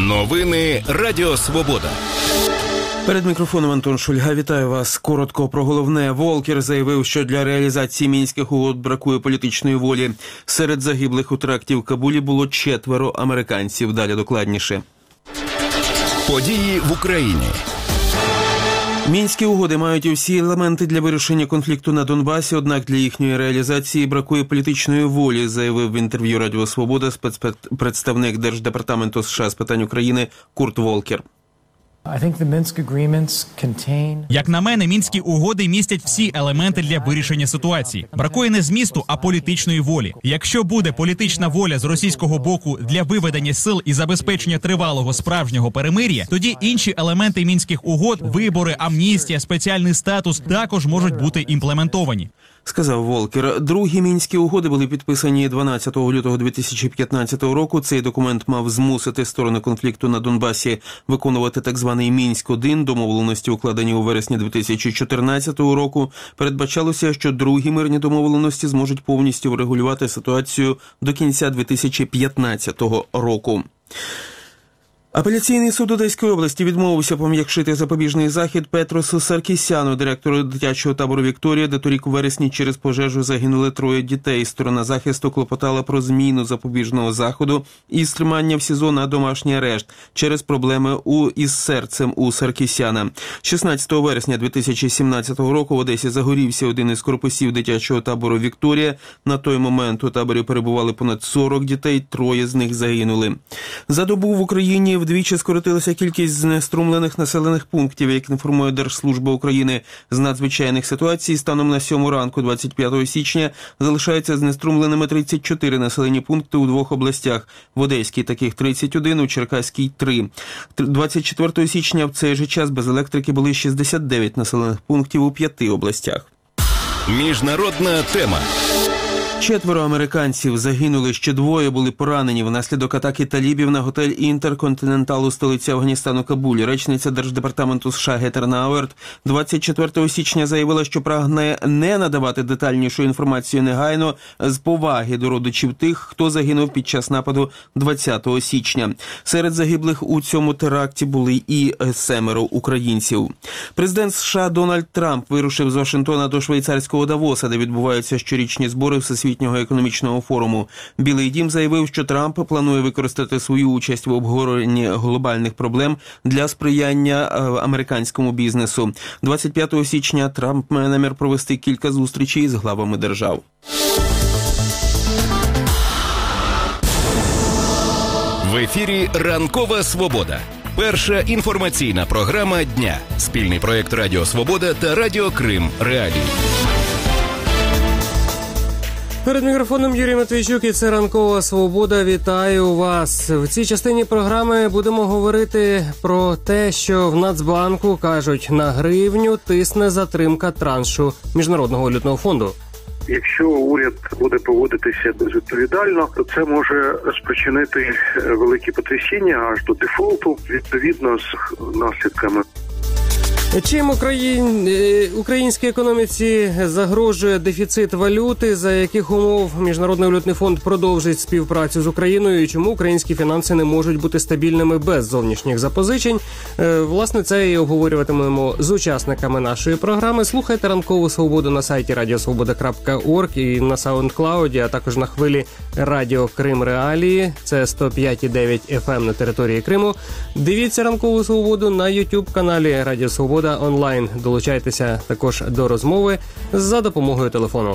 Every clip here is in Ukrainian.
Новини Радіо Свобода. Перед мікрофоном Антон Шульга. Вітаю вас. Коротко про головне. Волкер заявив, що для реалізації Мінських угод бракує політичної волі. Серед загиблих у теракті в Кабулі було 4 американців. Далі докладніше. Події в Україні. Мінські угоди мають усі елементи для вирішення конфлікту на Донбасі, однак для їхньої реалізації бракує політичної волі, заявив в інтерв'ю Радіо Свобода спецпредставник Держдепартаменту США з питань України Курт Волкер. Як на мене, Мінські угоди містять всі елементи для вирішення ситуації. Бракує не змісту, а політичної волі. Якщо буде політична воля з російського боку для виведення сил і забезпечення тривалого справжнього перемир'я, тоді інші елементи Мінських угод, вибори, амністія, спеціальний статус також можуть бути імплементовані. Сказав Волкер. Другі Мінські угоди були підписані 12 лютого 2015 року. Цей документ мав змусити сторони конфлікту на Донбасі виконувати так званий Мінськ-1. Домовленості, укладені у вересні 2014 року. Передбачалося, що другі мирні домовленості зможуть повністю врегулювати ситуацію до кінця 2015 року. Апеляційний суд Одеської області відмовився пом'якшити запобіжний захід Петросу Саркісяну, директору дитячого табору «Вікторія», де торік у вересні через пожежу загинули 3 дітей. Сторона захисту клопотала про зміну запобіжного заходу із тримання в СІЗО на домашній арешт через проблеми із серцем у Саркісяна. 16 вересня 2017 року в Одесі загорівся один із корпусів дитячого табору «Вікторія». На той момент у таборі перебували понад 40 дітей, 3 з них загинули. За добу в Україні вдвічі скоротилася кількість знеструмлених населених пунктів, як інформує Держслужба України з надзвичайних ситуацій. Станом на 7 ранку 25 січня залишаються знеструмленими 34 населені пункти у 2 областях. В Одеській таких 31, у Черкаській 3. 24 січня в цей же час без електрики були 69 населених пунктів у 5 областях. Міжнародна тема. 4 американців загинули, ще 2 були поранені внаслідок атаки талібів на готель «Інтерконтинентал» у столиці Афганістану Кабулі. Речниця Держдепартаменту США Гетер Науерт 24 січня заявила, що прагне не надавати детальнішу інформацію негайно з поваги до родичів тих, хто загинув під час нападу 20 січня. Серед загиблих у цьому теракті були і 7 українців. Президент США Дональд Трамп вирушив з Вашингтона до швейцарського Давоса, де відбуваються щорічні збори Всесвітнього економічного форуму. Білий дім заявив, що Трамп планує використати свою участь в обговоренні глобальних проблем для сприяння американському бізнесу. 25 січня Трамп має намір провести кілька зустрічей з главами держав. В ефірі «Ранкова Свобода». Перша інформаційна програма дня. Спільний проєкт Радіо Свобода та Радіо Крим Реалії. Перед мікрофоном Юрій Матвійчук і це «Ранкова Свобода». Вітаю вас. В цій частині програми будемо говорити про те, що в Нацбанку, кажуть, на гривню тисне затримка траншу Міжнародного валютного фонду. Якщо уряд буде поводитися безвідповідально, то це може спричинити великі потрясіння аж до дефолту, відповідно з наслідками. Чим українській економіці загрожує дефіцит валюти, за яких умов Міжнародний валютний фонд продовжить співпрацю з Україною і чому українські фінанси не можуть бути стабільними без зовнішніх запозичень? Власне, це і обговорюватимемо з учасниками нашої програми. Слухайте «Ранкову Свободу» на сайті radiosvoboda.org і на SoundCloud, а також на хвилі Радіо Крим Реалії. Це 105,9 FM на території Криму. Дивіться «Ранкову Свободу» на YouTube-каналі Радіо Свобода онлайн. Долучайтеся також до розмови за допомогою телефону.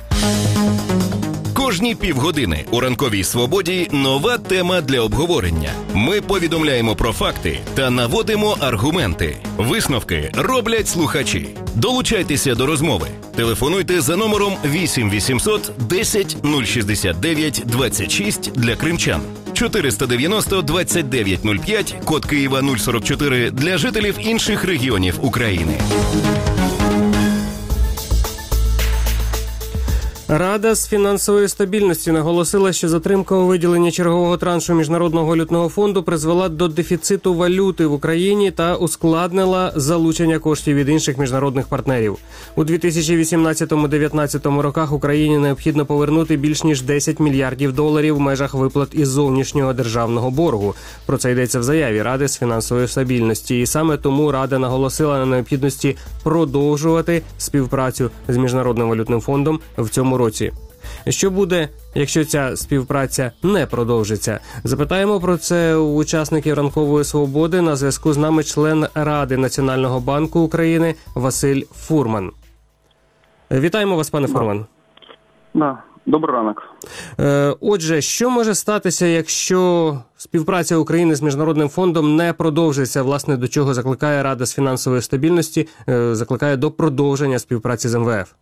Кожні півгодини у «Ранковій Свободі» нова тема для обговорення. Ми повідомляємо про факти та наводимо аргументи. Висновки роблять слухачі. Долучайтеся до розмови. Телефонуйте за номером 8 800 10 069 26 для кримчан. 490 29 05, код Києва 044 для жителів інших регіонів України. Рада з фінансової стабільності наголосила, що затримка у виділенні чергового траншу Міжнародного валютного фонду призвела до дефіциту валюти в Україні та ускладнила залучення коштів від інших міжнародних партнерів. У 2018-2019 роках Україні необхідно повернути більш ніж 10 мільярдів доларів в межах виплат із зовнішнього державного боргу. Про це йдеться в заяві Ради з фінансової стабільності. І саме тому Рада наголосила на необхідності продовжувати співпрацю з Міжнародним валютним фондом в цьому році. Що буде, якщо ця співпраця не продовжиться? Запитаємо про це у учасників «Ранкової свободи». На зв'язку з нами член Ради Національного банку України Василь Фурман. Вітаємо вас, пане Фурман. Добрий ранок. Отже, що може статися, якщо співпраця України з Міжнародним фондом не продовжиться? Власне, до чого закликає Рада з фінансової стабільності, закликає до продовження співпраці з МВФ?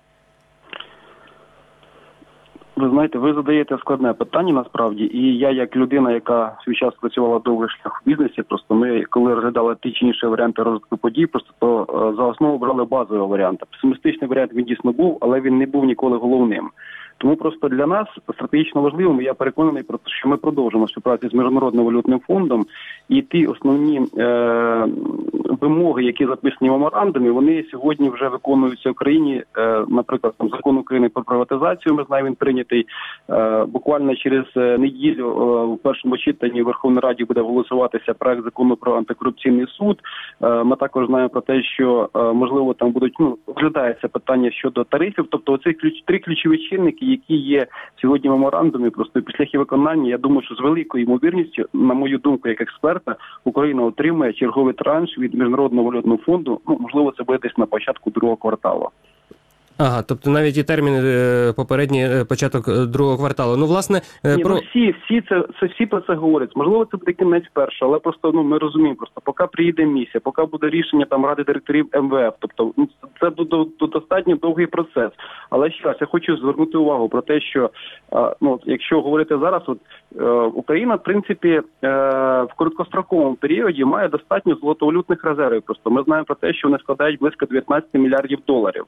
Ви знаєте, ви задаєте складне питання насправді, і я як людина, яка свій час працювала довгий шлях в бізнесі, просто ми, коли розглядали ті чи інші варіанти розвитку подій, просто то за основу брали базовий варіант. Песимістичний варіант він дійсно був, але він не був ніколи головним. Тому просто для нас стратегічно важливим, я переконаний про те, що ми продовжимо співпрацю з Міжнародним валютним фондом, і ті основні вимоги, які записані в меморандумі, вони сьогодні вже виконуються в Україні. Наприклад, Закон України про приватизацію, ми знаємо, він прийнятий. Буквально через неділю в першому читанні в Верховній Раді буде голосуватися проект закону про антикорупційний суд. Ми також знаємо про те, що можливо там будуть, розглядається питання щодо тарифів, тобто оці три ключові чинники, які є сьогодні в меморандумі, просто після їх виконання, я думаю, що з великою ймовірністю, на мою думку, як експерта, Україна отримає черговий транш від Міжнародного валютного фонду, можливо, це буде десь на початку другого кварталу. Ага, тобто навіть і терміни попередній початок другого кварталу. Власне, всі про це говорять. Можливо, це буде кінець першого, але просто ми розуміємо, просто поки приїде місія, поки буде рішення там Ради директорів МВФ, тобто це достатньо довгий процес. Але ще раз я хочу звернути увагу про те, що якщо говорити зараз, Україна, в принципі, в короткостроковому періоді має достатньо золотовалютних резервів. Просто ми знаємо про те, що вони складають близько 19 мільярдів доларів.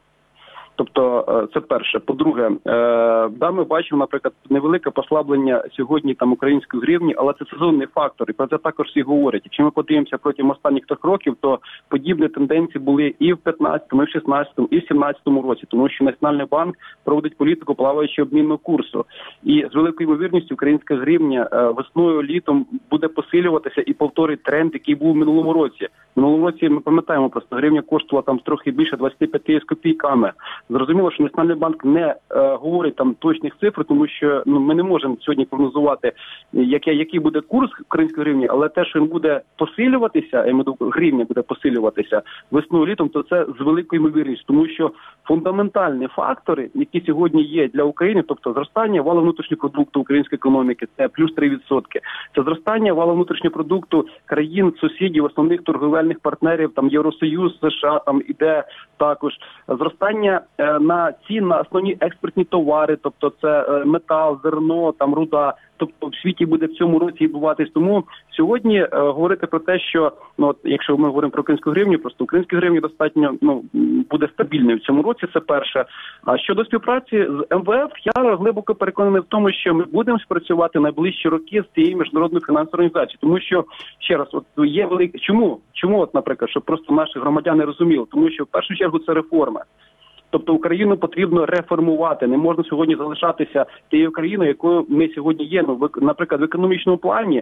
Тобто це перше. По-друге, ми бачимо, наприклад, невелике послаблення сьогодні там української гривні, але це сезонний фактор, і про це також всі говорять. Якщо ми подивимося протягом останніх 3 років, то подібні тенденції були і в 15-му, і в 16-му, і в 17-му році, тому що Національний банк проводить політику плаваючого обмінного курсу. І з великою ймовірністю українська гривня весною, літом буде посилюватися і повторить тренд, який був в минулому році. В минулому році, ми пам'ятаємо, просто гривня коштувала там трохи більше 25 з копійками. Зрозуміло, що Національний банк не говорить там точних цифр, тому що ми не можемо сьогодні прогнозувати, який буде курс української гривні, але те, що він буде посилюватися, гривня буде посилюватися весною, літом, то це з великою ймовірністю, тому що фундаментальні фактори, які сьогодні є для України, тобто зростання валового внутрішнього продукту української економіки, це плюс 3%. Це зростання валового внутрішнього продукту країн, сусідів, основних торговельних партнерів, там Євросоюз, США, там іде також зростання на ці на основні експортні товари, тобто це метал, зерно, там руда. Тобто в світі буде в цьому році відбуватись. Тому сьогодні говорити про те, що якщо ми говоримо про українську гривню, просто українська гривня достатньо буде стабільною в цьому році. Це перше. А щодо співпраці з МВФ, я глибоко переконаний в тому, що ми будемо спрацювати найближчі роки з цією міжнародною фінансовою організацією. Тому що ще раз, є велике чому, наприклад, щоб просто наші громадяни розуміли, тому що в першу чергу це реформа. Тобто Україну потрібно реформувати. Не можна сьогодні залишатися тією країною, якою ми сьогодні є. Наприклад, в економічному плані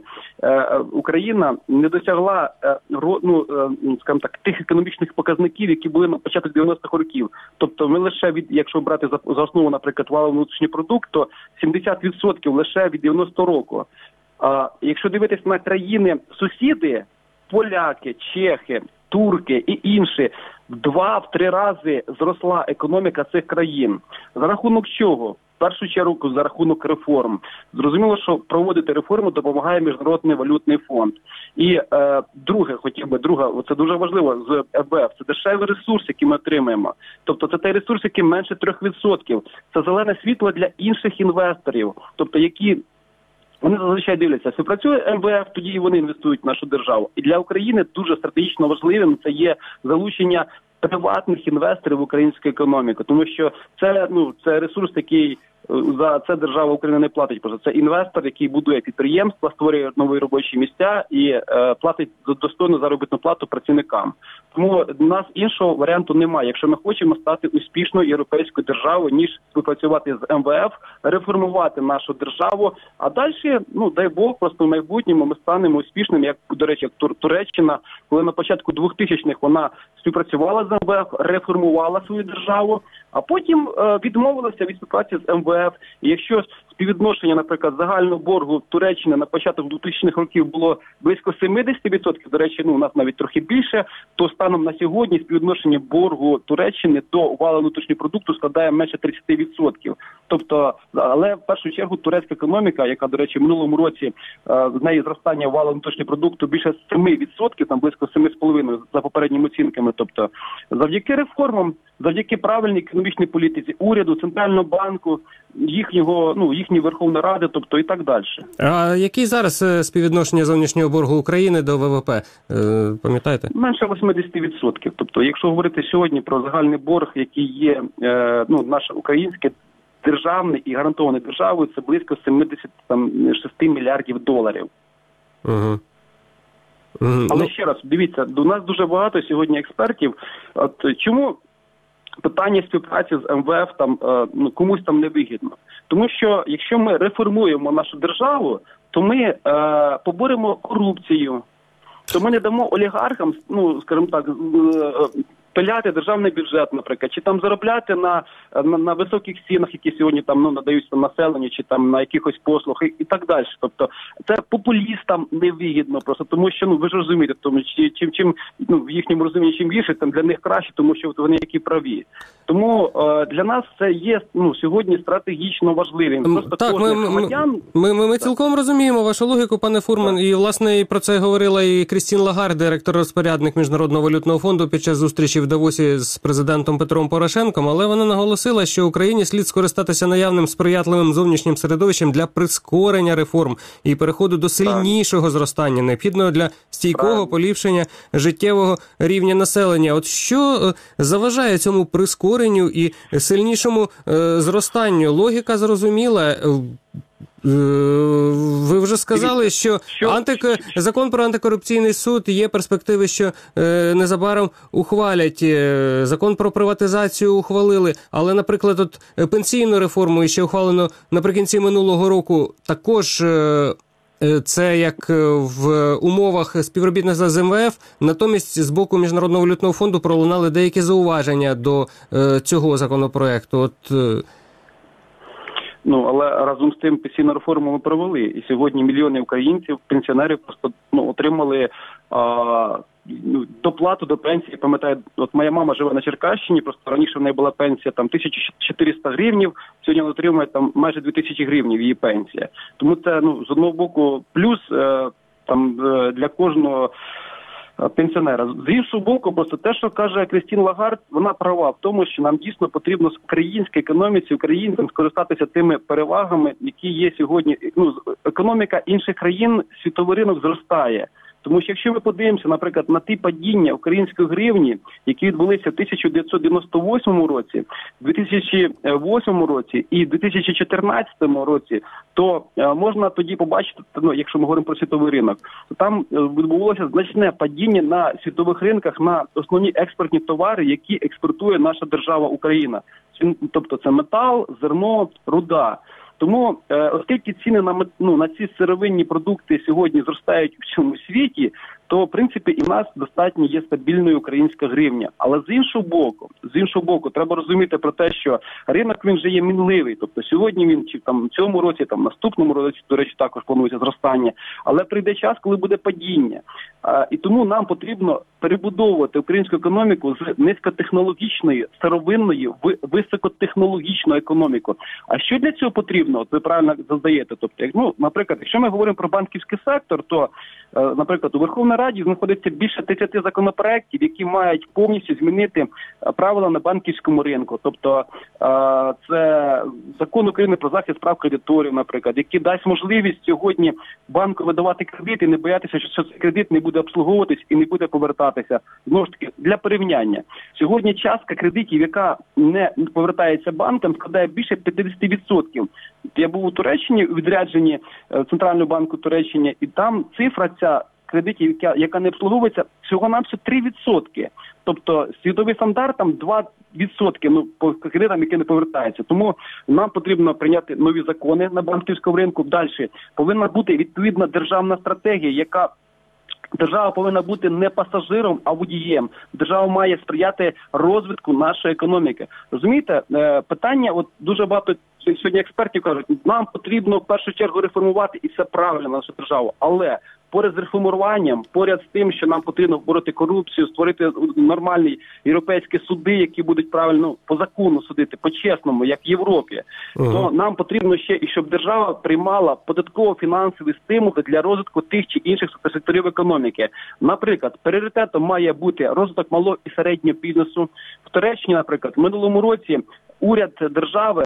Україна не досягла скажімо так, тих економічних показників, які були на початку 90-х років. Тобто ми лише якщо брати за основу, наприклад, валовий внутрішній продукт, то 70% лише від 90-го року. А якщо дивитися на країни-сусіди, поляки, чехи, турки і інші, в 2-3 рази зросла економіка цих країн. За рахунок чого? В першу чергу за рахунок реформ. Зрозуміло, що проводити реформу допомагає Міжнародний валютний фонд. І друге, це дуже важливо, з МВФ, це дешевий ресурс, який ми отримаємо. Тобто це той ресурс, який менше 3%. Це зелене світло для інших інвесторів, тобто які вони зазвичай дивляться, співпрацює МВФ, тоді і вони інвестують в нашу державу. І для України дуже стратегічно важливим це є залучення приватних інвесторів в українську економіку, тому що це ресурс, який за це держава України не платить. Просто це інвестор, який будує підприємства, створює нові робочі місця і платить достойну заробітну плату працівникам. Тому в нас іншого варіанту немає. Якщо ми хочемо стати успішною європейською державою, ніж співпрацювати з МВФ, реформувати нашу державу, а далі, дай Бог, просто в майбутньому ми станемо успішними, як, до речі, як Туреччина, коли на початку 2000-х вона співпрацювала з МВФ, реформувала свою державу, а потім відмовилася від співпраці з МВФ. І якщо співвідношення, наприклад, загального боргу Туреччини на початок 2000-х років було близько 70%, до речі, у нас навіть трохи більше, то станом на сьогодні співвідношення боргу Туреччини до валового внутрішнього продукту складає менше 30%. Тобто, але в першу чергу турецька економіка, яка, до речі, в минулому році в неї зростання валового внутрішнього продукту більше 7%, там близько 7,5% за попередніми оцінками. Тобто, завдяки реформам, завдяки правильній економічній політиці уряду, Центрального банку, їхньої Верховної Ради, тобто і так далі. А який зараз співвідношення зовнішнього боргу України до ВВП? Пам'ятаєте? Менше 80%. Тобто, якщо говорити сьогодні про загальний борг, який є наш український, державний і гарантований державою, це близько 76 мільярдів доларів. Угу. Але ще раз, дивіться, у нас дуже багато сьогодні експертів. Чому питання співпраці з МВФ комусь там не вигідно? Тому що якщо ми реформуємо нашу державу, то ми поборемо корупцію, то ми не дамо олігархам, скажімо так, пиляти державний бюджет, наприклад, чи там заробляти на високих цінах, які сьогодні надаються населенню, чи там на якихось послуг і так далі. Тобто це популістам невигідно просто, тому що, ви ж розумієте, тому чим в їхньому розумінні чим більше, там для них краще, тому що вони які праві. Тому для нас це є сьогодні стратегічно важливим. Просто так, ми цілком розуміємо вашу логіку, пане Фурман, і власне про це говорила і Крістін Лагард, директор-розпорядник Міжнародного валютного фонду, під час зустрічі в Давосі з президентом Петром Порошенком, але вона наголосила, що Україні слід скористатися наявним сприятливим зовнішнім середовищем для прискорення реформ і переходу до сильнішого зростання, необхідного для стійкого поліпшення життєвого рівня населення. От що заважає цьому прискоренню і сильнішому зростанню? Логіка зрозуміла. Ви вже сказали, що закон про антикорупційний суд є перспективи, що незабаром ухвалять. Закон про приватизацію ухвалили, але, наприклад, пенсійну реформу ще ухвалено наприкінці минулого року. Також це як в умовах співробітництва з МВФ, натомість з боку Міжнародного валютного фонду пролунали деякі зауваження до цього законопроекту. Але разом з тим пенсійну реформу ми провели. І сьогодні мільйони українців, пенсіонерів просто отримали доплату до пенсії. Пам'ятаю, от моя мама живе на Черкащині, просто раніше в неї була пенсія 1400 гривнів, сьогодні вона отримує майже 2000 гривнів її пенсія. Тому це, з одного боку, плюс для кожного пенсіонера. З іншого боку, просто те, що каже Крістін Лагард, вона права в тому, що нам дійсно потрібно з української економіці, українцям скористатися тими перевагами, які є сьогодні. Економіка інших країн, світовий ринок зростає. Тому що якщо ми подивимося, наприклад, на ті падіння української гривні, які відбулися в 1998 році, 2008 році і 2014 році, то можна тоді побачити, якщо ми говоримо про світовий ринок, то там відбулося значне падіння на світових ринках на основні експортні товари, які експортує наша держава Україна. Тобто це метал, зерно, руда. Тому, оскільки ціни на ці сировинні продукти сьогодні зростають у всьому світі, то, в принципі, і в нас достатньо є стабільною українська гривня. Але з іншого боку, треба розуміти про те, що ринок, він же є мінливий. Тобто сьогодні він, чи в цьому році, наступному році, до речі, також планується зростання. Але прийде час, коли буде падіння. І тому нам потрібно перебудовувати українську економіку з низькотехнологічної, старовинної в високотехнологічну економіку. А що для цього потрібно? От ви правильно задаєте. Тобто, наприклад, якщо ми говоримо про банківський сектор, то, наприклад, у Верховній Раді знаходиться більше 30 законопроєктів, які мають повністю змінити правила на банківському ринку. Тобто це закон України про захист прав кредиторів, наприклад, який дасть можливість сьогодні банку видавати кредит і не боятися, що цей кредит не буде обслуговуватись і не буде повертатися. повертатися. Знову ж таки, для порівняння. Сьогодні частка кредитів, яка не повертається банкам, складає більше 50%. Я був у Туреччині, у відрядженні Центрального банку Туреччини, і там цифра ця кредитів, яка не обслуговується, всього-навсього 3%. Тобто світовий стандарт там 2%, по кредитам, які не повертаються. Тому нам потрібно прийняти нові закони на банківському ринку. Далі повинна бути відповідна державна стратегія, яка держава повинна бути не пасажиром, а водієм. Держава має сприяти розвитку нашої економіки. Розумієте, питання, от дуже багато сьогодні експертів кажуть, нам потрібно в першу чергу реформувати, і це правильно, нашу державу. Але поряд з реформуванням, поряд з тим, що нам потрібно боротьти корупцію, створити нормальні європейські суди, які будуть правильно по закону судити, по-чесному, як в Європі, то нам потрібно ще, і щоб держава приймала податково-фінансові стимули для розвитку тих чи інших секторів економіки. Наприклад, пріоритетом має бути розвиток малого і середнього бізнесу. В Туреччині, наприклад, в минулому році уряд держави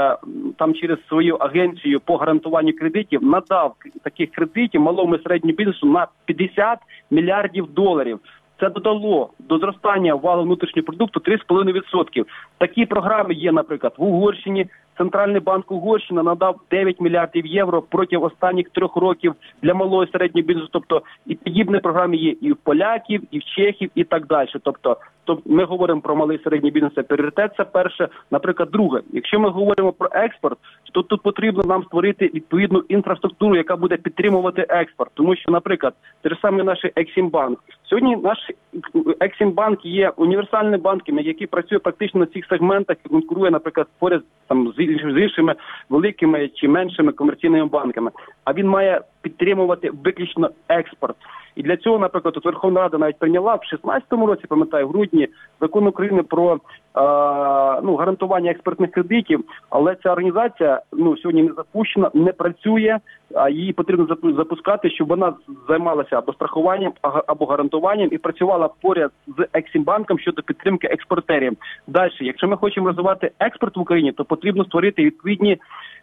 там через свою агенцію по гарантуванню кредитів надав таких кредитів малому і середньому бізнесу на 50 мільярдів доларів. Це додало до зростання валового внутрішнього продукту 3,5%. Такі програми є, наприклад, в Угорщині. Центральний банк Угорщини надав 9 мільярдів євро протягом останніх 3 років для малого і середнього бізнесу. Тобто і подібні програми є і в поляків, і в чехів, і так далі. Тобто ми говоримо про малий і середній бізнес, це пріоритет, це перше. Наприклад, друге, якщо ми говоримо про експорт, то тут потрібно нам створити відповідну інфраструктуру, яка буде підтримувати експорт. Тому що, наприклад, той самий наш Ексімбанк. Сьогодні наш Ексімбанк є універсальним банком, який працює практично на цих сегментах і конкурує, наприклад, поряд там з іншими великими чи меншими комерційними банками. А він має підтримувати виключно експорт. І для цього, наприклад, от Верховна Рада навіть прийняла в 2016 році, пам'ятаю, в грудні, закон України про гарантування експортних кредитів, але ця організація сьогодні не запущена, не працює, а її потрібно запускати, щоб вона займалася або страхуванням, або гарантуванням і працювала поряд з Ексімбанком щодо підтримки експортерів. Далі, якщо ми хочемо розвивати експорт в Україні, то потрібно створити відповідні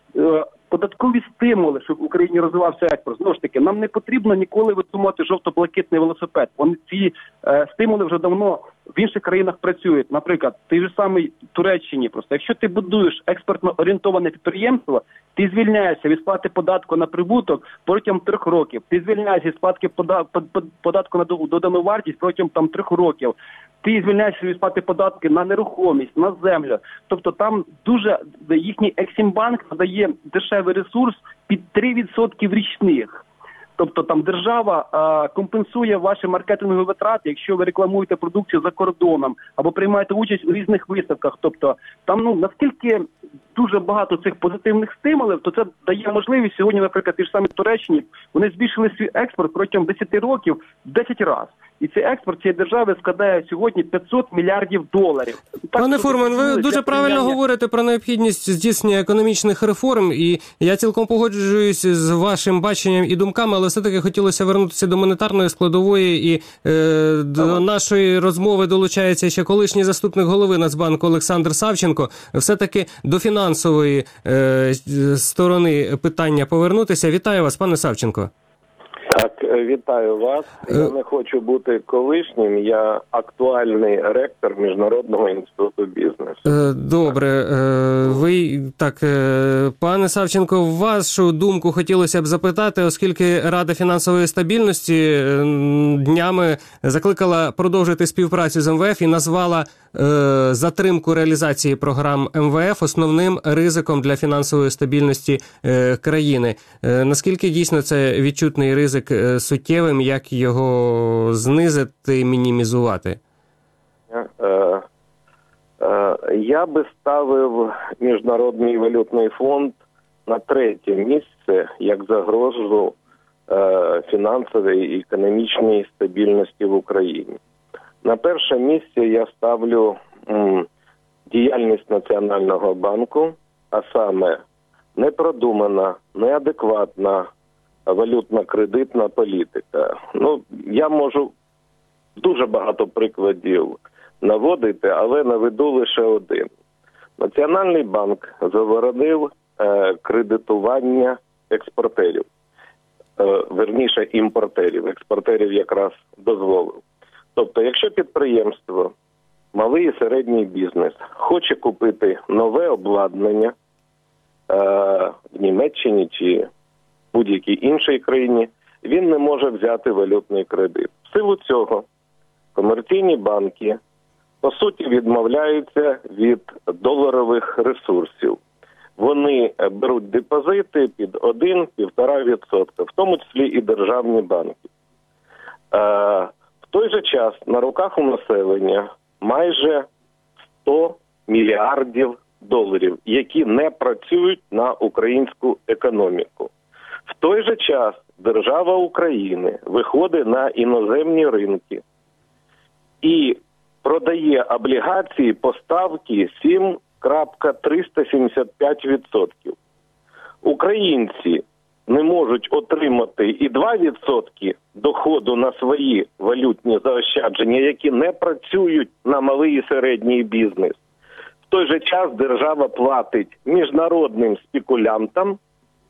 податкові стимули, щоб в Україні розвивався експорт. Знову ж таки, нам не потрібно ніколи видумувати жовто-блакитний велосипед. Ці стимули вже давно в інших країнах працюють. Наприклад, той же самий Туреччині. Просто якщо ти будуєш експортно орієнтоване підприємство, ти звільняєшся від сплати податку на прибуток протягом 3 років. Ти звільняєшся від сплати податку на додану вартість протягом 3 років. Ти звільняєшся від сплати податки на нерухомість, на землю. Тобто там дуже їхній Ексімбанк надає дешевий ресурс під 3% річних. Тобто там держава компенсує ваші маркетингові витрати, якщо ви рекламуєте продукцію за кордоном або приймаєте участь у різних виставках. Тобто там наскільки дуже багато цих позитивних стимулів, то це дає можливість сьогодні, наприклад, ті ж самі Туреччині, вони збільшили свій експорт протягом 10 років в 10 разів. І цей експорт цієї держави складає сьогодні 500 мільярдів доларів. Пане Фурман, ви дуже правильно говорите про необхідність здійснення економічних реформ, і я цілком погоджуюсь з вашим баченням і думками, але все-таки хотілося вернутися до монетарної складової, і до нашої розмови долучається ще колишній заступник голови Нацбанку Олександр Савченко. Все-таки до фінансової сторони питання повернутися. Вітаю вас, пане Савченко. Так, вітаю вас. Я не хочу бути колишнім, я актуальний ректор Міжнародного інституту бізнесу. Добре. Пане Савченко, вашу думку хотілося б запитати, оскільки Рада фінансової стабільності днями закликала продовжити співпрацю з МВФ і назвала затримку реалізації програм МВФ основним ризиком для фінансової стабільності країни. Наскільки дійсно це відчутний ризик суттєвим, як його знизити, мінімізувати? Я би ставив Міжнародний валютний фонд на 3-є місце як загрозу фінансовій і економічній стабільності в Україні. На 1-е місце я ставлю діяльність Національного банку, а саме непродумана, неадекватна валютно-кредитна політика. Я можу дуже багато прикладів наводити, але наведу лише один. Національний банк заборонив кредитування експортерів, верніше імпортерів. Експортерів якраз дозволив. Тобто, якщо підприємство, малий і середній бізнес хоче купити нове обладнання в Німеччині чи будь-якій іншій країні, він не може взяти валютний кредит. В силу цього комерційні банки, по суті, відмовляються від доларових ресурсів. Вони беруть депозити під 1-1,5%, в тому числі і державні банки. В той же час на руках у населення майже 100 мільярдів доларів, які не працюють на українську економіку. В той же час держава України виходить на іноземні ринки і продає облігації по ставці 7,375%. Українці не можуть отримати і 2% доходу на свої валютні заощадження, які не працюють на малий і середній бізнес. В той же час держава платить міжнародним спекулянтам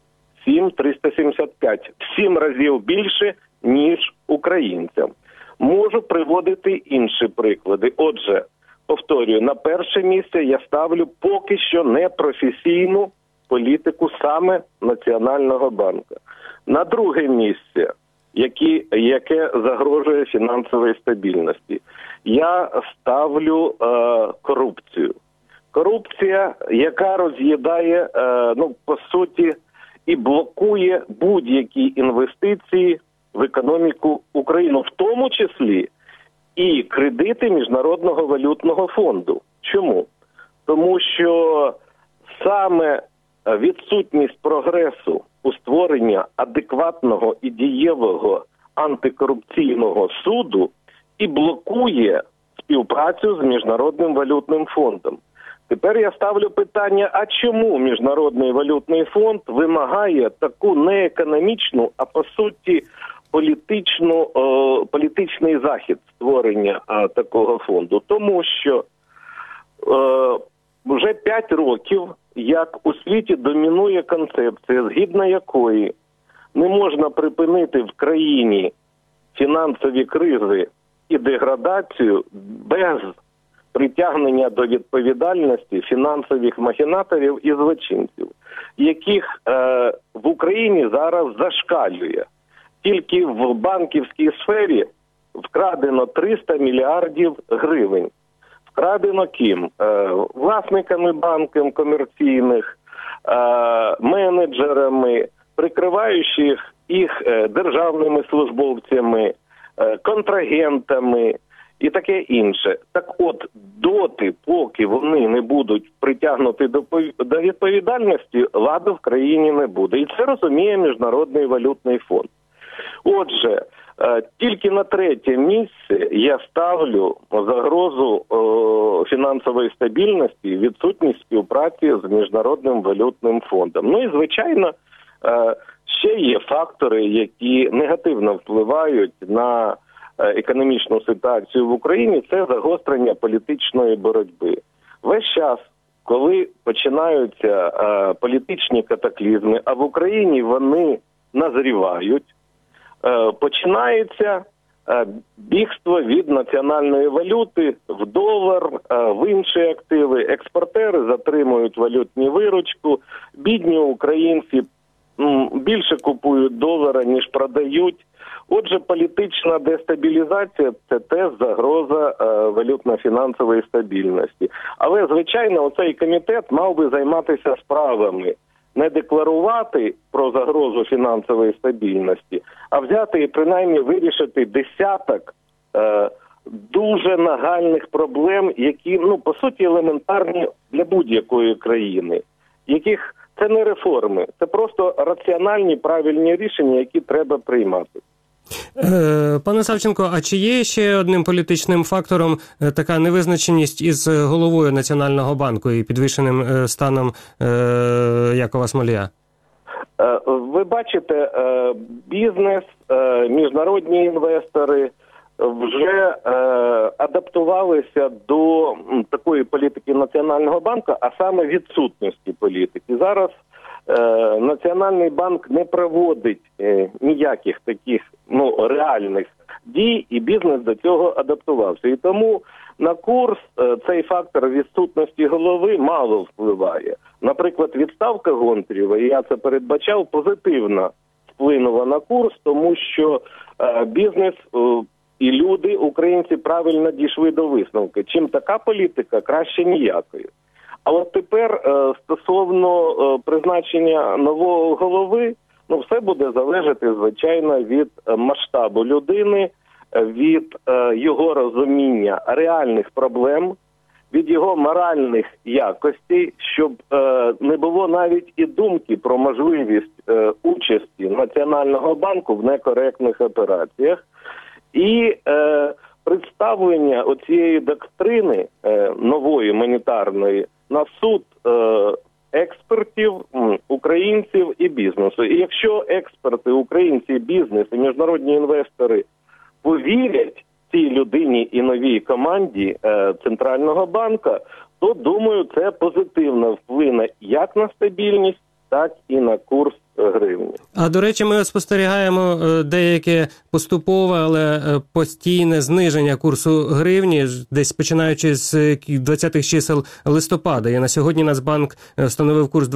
7,375, в 7 разів більше, ніж українцям. Можу приводити інші приклади. Отже, повторюю, на перше місце я ставлю поки що непрофесійну політику саме Національного банку. На друге місце, яке загрожує фінансовій стабільності, я ставлю корупцію. Корупція, яка роз'їдає, по суті, і блокує будь-які інвестиції в економіку України, в тому числі і кредити Міжнародного валютного фонду. Чому? Тому що саме відсутність прогресу у створенні адекватного і дієвого антикорупційного суду і блокує співпрацю з Міжнародним валютним фондом. Тепер я ставлю питання, а чому Міжнародний валютний фонд вимагає таку не економічну, а по суті політичний захід створення такого фонду? Тому що вже 5 років, як у світі домінує концепція, згідно якої не можна припинити в країні фінансові кризи і деградацію без притягнення до відповідальності фінансових махінаторів і злочинців, яких в Україні зараз зашкалює. Тільки в банківській сфері вкрадено 300 мільярдів гривень. Вкрадено ким? Власниками банків комерційних, менеджерами, прикриваючи їх державними службовцями, контрагентами і таке інше. Так от, доти, поки вони не будуть притягнуті до відповідальності, ладу в країні не буде. І це розуміє Міжнародний валютний фонд. Отже, тільки на 3-те місце я ставлю загрозу фінансової стабільності, відсутність співпраці з Міжнародним валютним фондом. Ну і, звичайно, ще є фактори, які негативно впливають на економічну ситуацію в Україні. Це загострення політичної боротьби. Весь час, коли починаються політичні катаклізми, а в Україні вони назрівають, починається бігство від національної валюти в долар, в інші активи. Експортери затримують валютні виручку, бідні українці більше купують долара, ніж продають. Отже, політична дестабілізація – це теж загроза валютно-фінансової стабільності. Але, звичайно, оцей комітет мав би займатися справами. Не декларувати про загрозу фінансової стабільності, а взяти і принаймні вирішити десяток дуже нагальних проблем, які, по суті, елементарні для будь-якої країни, яких це не реформи, це просто раціональні, правильні рішення, які треба приймати. Пане Савченко, а чи є ще одним політичним фактором така невизначеність із головою Національного банку і підвищеним станом Якова Смолія? Ви бачите, бізнес, міжнародні інвестори вже адаптувалися до такої політики Національного банку, а саме відсутності політики. Зараз Національний банк не проводить ніяких таких реальних дій, і бізнес до цього адаптувався. І тому на курс цей фактор відсутності голови мало впливає. Наприклад, відставка Гонтарєва, і я це передбачав, позитивно вплинула на курс, тому що бізнес і люди, українці, правильно дійшли до висновки. Чим така політика, краще ніякої. А от тепер стосовно призначення нового голови, все буде залежати, звичайно, від масштабу людини, від його розуміння реальних проблем, від його моральних якостей, щоб не було навіть і думки про можливість участі Національного банку в некоректних операціях. І представлення оцієї доктрини нової монетарної на суд експертів, українців і бізнесу. І якщо експерти, українці, бізнес і міжнародні інвестори повірять цій людині і новій команді Центрального банка, то, думаю, це позитивно вплине як на стабільність, так і на курс гривні. А, до речі, ми спостерігаємо деяке поступове, але постійне зниження курсу гривні, десь починаючи з 20-х чисел листопада. І на сьогодні Нацбанк встановив курс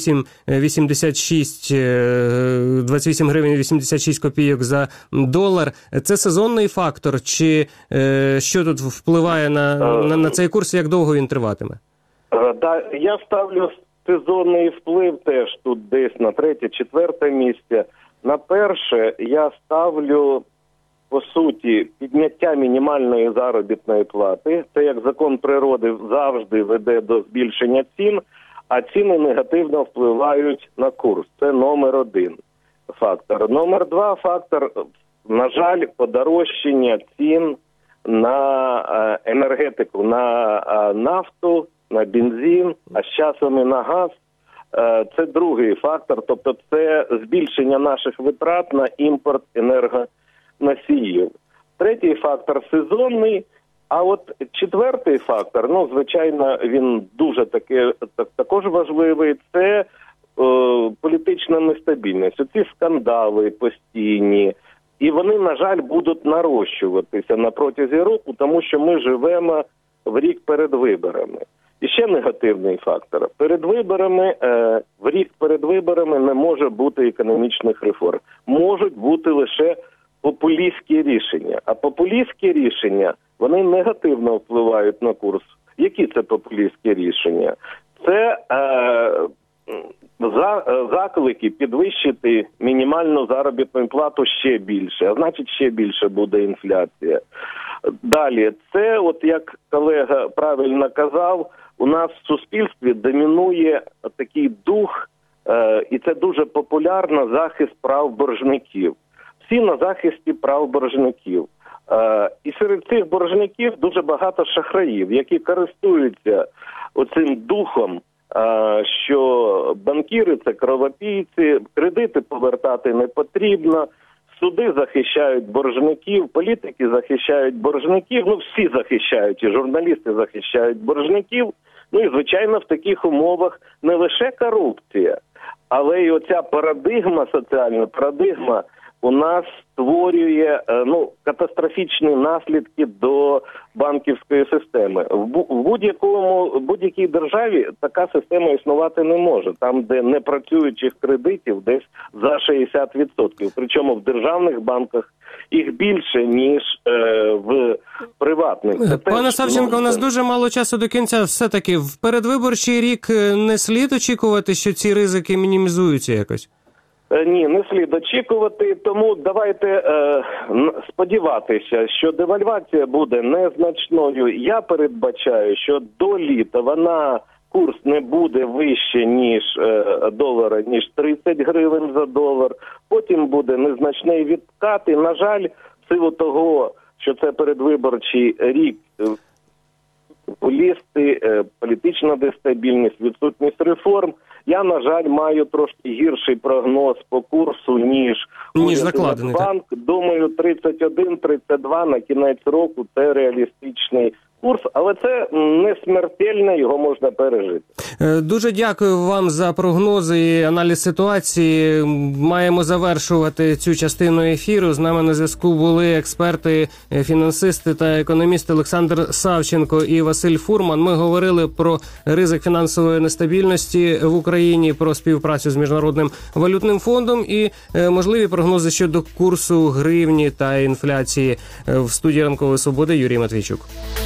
28 гривень 86 копійок за долар. Це сезонний фактор? Чи що тут впливає на цей курс, як довго він триватиме? Я ставлю сезонний вплив теж тут десь на 3-4 місце. На перше я ставлю, по суті, підняття мінімальної заробітної плати. Це, як закон природи, завжди веде до збільшення цін, а ціни негативно впливають на курс. Це номер 1 фактор. Номер 2 фактор, на жаль, подорожчання цін на енергетику, на нафту, на бензин, а з часом і на газ. Це другий фактор, тобто це збільшення наших витрат на імпорт енергоносіїв. Третій фактор – сезонний, а от четвертий фактор, звичайно, він дуже також важливий, це політична нестабільність. Оці скандали постійні, і вони, на жаль, будуть нарощуватися на протязі року, тому що ми живемо в рік перед виборами. І ще негативний фактор. В рік перед виборами не може бути економічних реформ. Можуть бути лише популістські рішення. А популістські рішення, вони негативно впливають на курс. Які це популістські рішення? Це заклики підвищити мінімальну заробітну плату ще більше, а значить ще більше буде інфляція. Далі, це, от як колега правильно казав, у нас в суспільстві домінує такий дух, і це дуже популярно, захист прав боржників. Всі на захисті прав боржників. І серед цих боржників дуже багато шахраїв, які користуються оцим духом, що банкіри – це кровопійці, кредити повертати не потрібно, суди захищають боржників, політики захищають боржників, всі захищають, і журналісти захищають боржників. І, звичайно, в таких умовах не лише корупція, але й оця парадигма, соціальна парадигма, у нас створює катастрофічні наслідки до банківської системи. В будь-якій державі така система існувати не може. Там, де непрацюючих кредитів, десь за 60%. Причому в державних банках їх більше, ніж в приватних. Пане Савченко, у нас дуже мало часу до кінця. Все-таки в передвиборчий рік не слід очікувати, що ці ризики мінімізуються якось? Ні, не слід очікувати, тому давайте сподіватися, що девальвація буде незначною. Я передбачаю, що до літа курс не буде вище, ніж долара, ніж 30 гривень за долар. Потім буде незначний відкат. І, на жаль, в силу того, що це передвиборчий рік, популісти, політична дестабільність, відсутність реформ, я, на жаль, маю трошки гірший прогноз по курсу, ніж закладений. Банк. Думаю, 31-32 на кінець року – це реалістичний курс, але це не смертельно, його можна пережити. Дуже дякую вам за прогнози і аналіз ситуації. Маємо завершувати цю частину ефіру. З нами на зв'язку були експерти, фінансисти та економісти Олександр Савченко і Василь Фурман. Ми говорили про ризик фінансової нестабільності в Україні, про співпрацю з Міжнародним валютним фондом і можливі прогнози щодо курсу гривні та інфляції. В студії «Ранкової свободи» Юрій Матвійчук.